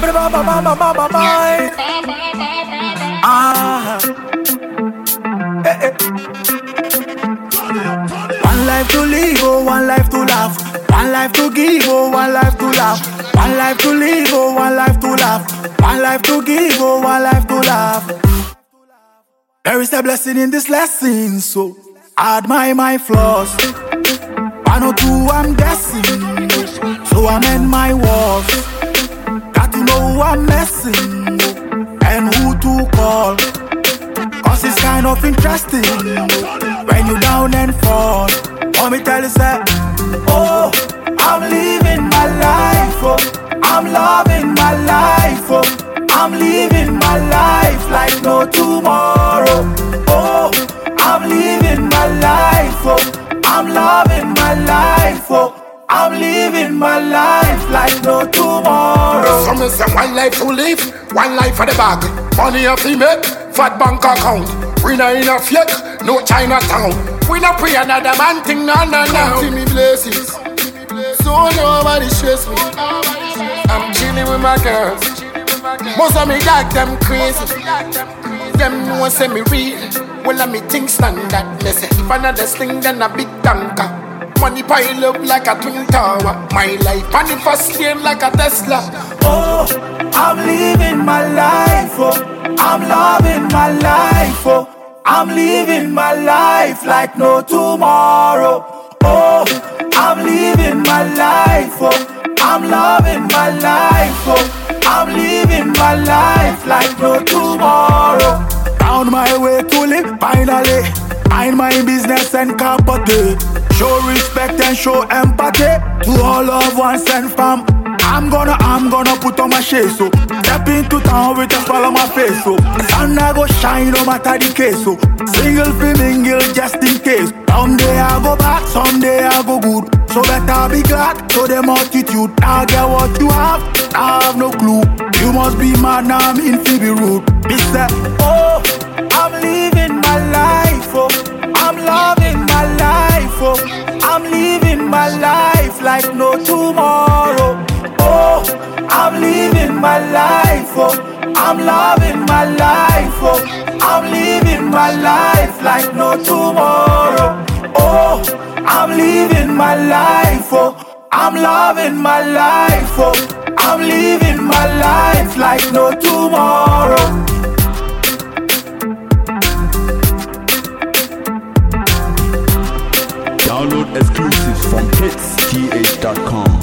One life to live, oh, one life to laugh. One life to give, oh, one life to laugh. One life to live, oh, one life to laugh. One life to give, oh, one life to laugh. There is a blessing in this lesson, so I admire my flaws. One or two I'm guessing, so I mend my walls. Got to know who I'm messing and who to call. Cause it's kind of interesting when you down and fall. Let me tell you, say, oh, I'm living my life, oh, I'm loving my life, oh, I'm living my life like no tomorrow. Oh, I'm living my life, oh, I'm loving my life, oh, I'm living my life like no tomorrow. Some say one life to live, one life for the bag. Money a fi make, fat bank account. We not in a fake, no Chinatown. We not pray another man thing, no. See me blessings, so nobody stress me. I'm chilling with my girls. Most of me dog them crazy. Them know say me real. Well, I me think stand that messy. If another sling, then a big tanker. Money pile up like a twin tower. My life money fast lane like a Tesla. Oh, I'm living my life, oh, I'm loving my life, oh, I'm living my life like no tomorrow. Oh, I'm living my life, oh, I'm loving my life, oh, I'm living my life like no tomorrow. Found my way to live finally. Mind my business and company. Show respect and show empathy to all loved ones and fam. I'm gonna put on my shade, so step into town with a smile on my face, so sun I go shine no matter the case, so single fi mingle just in case. Someday I go back, someday I go good, so better be glad to the multitude. I get what you have, I have no clue. You must be mad now, I'm in fi be rude. Me say, oh, I'm living my life, oh, I'm loving my life, oh, I'm living my life like no tomorrow. Oh, I'm living my life, oh, I'm loving my life, oh, I'm living my life like no tomorrow. Oh, I'm living my life, oh, I'm loving my life, oh, I'm living my life like no tomorrow. Download exclusives from hitsth.com.